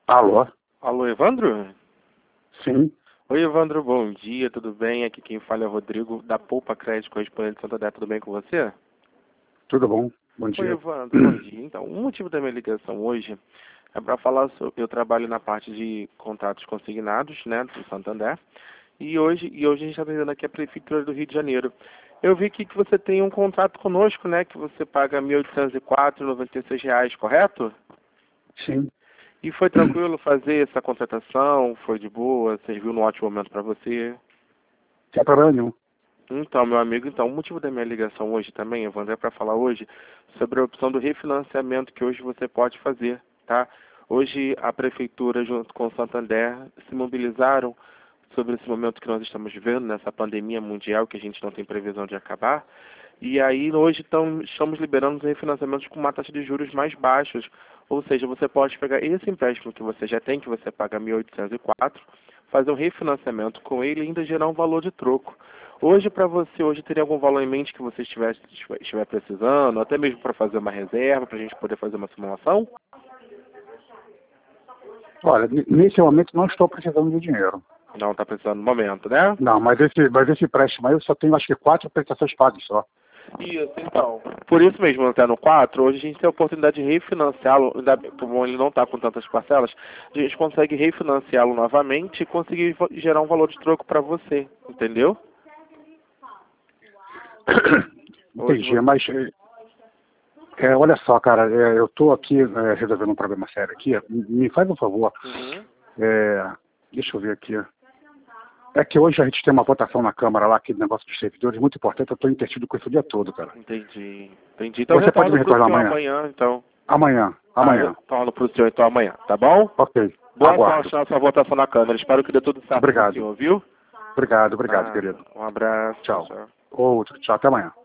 Alô? Alô, Evandro? Sim, Oi, Evandro, bom dia, tudo bem? Aqui quem fala é o Rodrigo, da Poupa Crédito, correspondente de Santander, tudo bem com você? tudo bom? Bom Oi, dia. Evandro, bom dia. Então, o motivo da minha ligação hoje é para falar sobre... Eu trabalho na parte de contratos consignados, né, do Santander, e hoje a gente está atendendo aqui a Prefeitura do Rio de Janeiro. Eu vi aqui que você tem um contrato conosco, né, que você paga R$ 1.804,96, correto? Sim. E foi tranquilo fazer essa contratação? Foi de boa? Serviu num ótimo momento para você? Sem problema nenhum. Então, meu amigo, o motivo da minha ligação hoje também, Evandro, é para falar hoje sobre a opção do refinanciamento que hoje você pode fazer, tá? Hoje a Prefeitura, junto com o Santander, se mobilizaram sobre esse momento que nós estamos vivendo, nessa pandemia mundial que a gente não tem previsão de acabar. E aí hoje estamos liberando os refinanciamentos com uma taxa de juros mais baixas. Ou seja, você pode pegar esse empréstimo que você já tem, que você paga 1.804, fazer um refinanciamento com ele e ainda gerar um valor de troco. Hoje, para você, hoje teria algum valor em mente que você estiver precisando, até mesmo para fazer uma reserva, para a gente poder fazer uma simulação? Olha, nesse momento não estou precisando de dinheiro. Não está precisando no momento, né? Não, mas esse empréstimo aí eu só tenho acho que 4 prestações pagas só. Isso, então. Por isso mesmo, até no 4, hoje a gente tem a oportunidade de refinanciá-lo, como ele não está com tantas parcelas, a gente consegue refinanciá-lo novamente e conseguir gerar um valor de troco para você, entendeu? Entendi, mas olha só, cara, eu estou aqui resolvendo um problema sério aqui. Me faz um favor. Uhum. Deixa eu ver aqui. É que hoje a gente tem uma votação na Câmara lá, aquele negócio dos servidores, muito importante, eu estou intertido com isso o dia todo, cara. Entendi. Então Você pode retorno me para o retornar senhor amanhã? amanhã, então. Amanhã. Retorno para o senhor então amanhã, tá bom? Ok, Boa aguardo. sorte na sua votação na Câmara. Espero que dê tudo certo para o Obrigado. senhor, viu? Obrigado, Ah, querido. um abraço. Tchau, Tchau. tchau. Outro, tchau, até amanhã.